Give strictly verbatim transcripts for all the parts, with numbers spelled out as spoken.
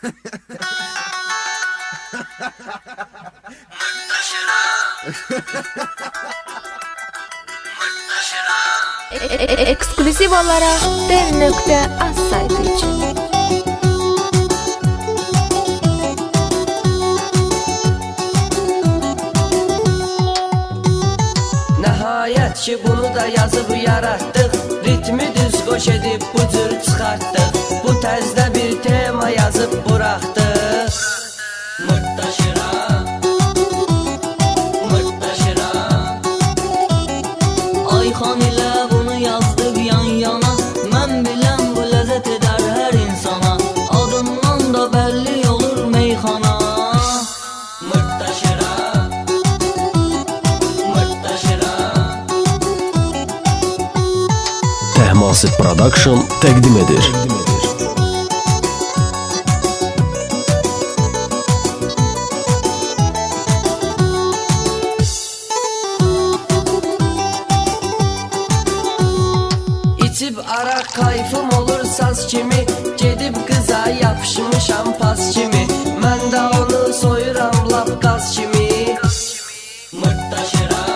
Ekskluziv olarak den nokta az saytı için. Nəhayət ki bunu da yazıb yaratdıq, ritmi düz qoş edib bu cür çıxartdıq, bu təzdə bir tema yazıb buraxdıq. Mırtdaşıra, mırtdaşıra, Ayxan ilə bunu yazdıq yan yana, mən biləm bu ləzzət edər hər insana, adından da bəlli olur meyxana. Mırtdaşıra, Təhmasit Production təqdim edir. İçib araq kayfım olur saz kimi, gedib qıza yapışmışam pas kimi, mən də onu soyuram lap qaz kimi. Mırtdaşıra,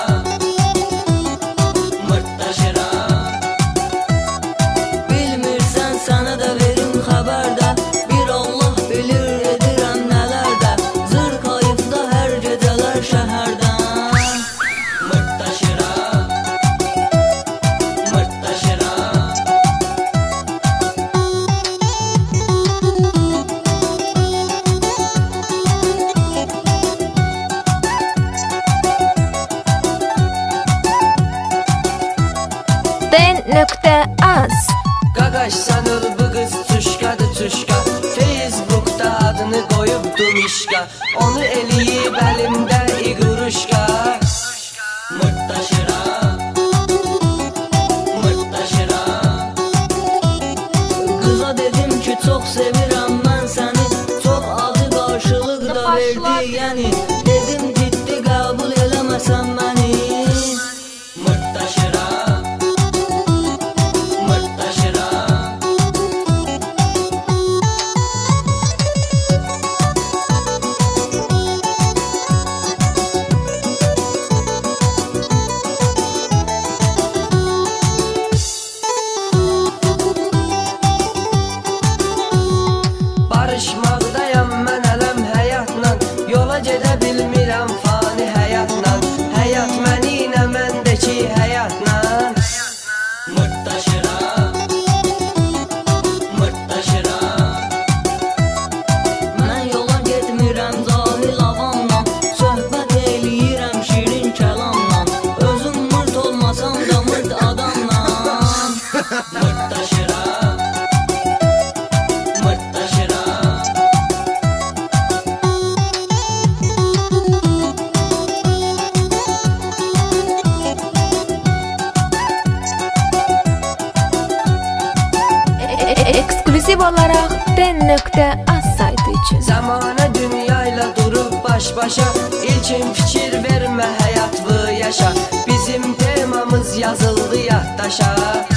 mırtdaşıra, bilmirsən sənə də verim xəbərdə, bir Allah bilir edirəm nələr də, zır kayıfda hər gecələr şəhərdə. Mırtdaşıra, mırtdaşıra, den nokta az. Qaqaş sən öl bu qız çuşqadır çuşqa, Facebookda adını qoyub Dumişqa, onu eləyib əlimdə iquruşqa. Mırtdaşıra, mırtdaşıra, qıza dedim ki çox sevirəm mən səni, çox adı qarşılıq da verdi yəni, dedim ciddi qəbul eləməsən məni. Mırtdaşıra, mırtdaşıra, barışmaqdayam mən ələm həyatla, yola gedə bilmirəm fani həyatla, həyat məni ilə məndəki həyatla. Mırtdaşıra, mırtdaşıra, mən yola getmirəm cahil avamla, söhbət eləyirəm şirin kəlamla, özüm mırt olmasam da mırt adamla. Mırtdaşıra, mırtdaşıra, Ekskluziv olarak den nokta az saytı için. zamana dünyayla durub baş-başa, ilkin fikir vermə həyat bu yaşa, bizim temamız yazıldı yaddaşa.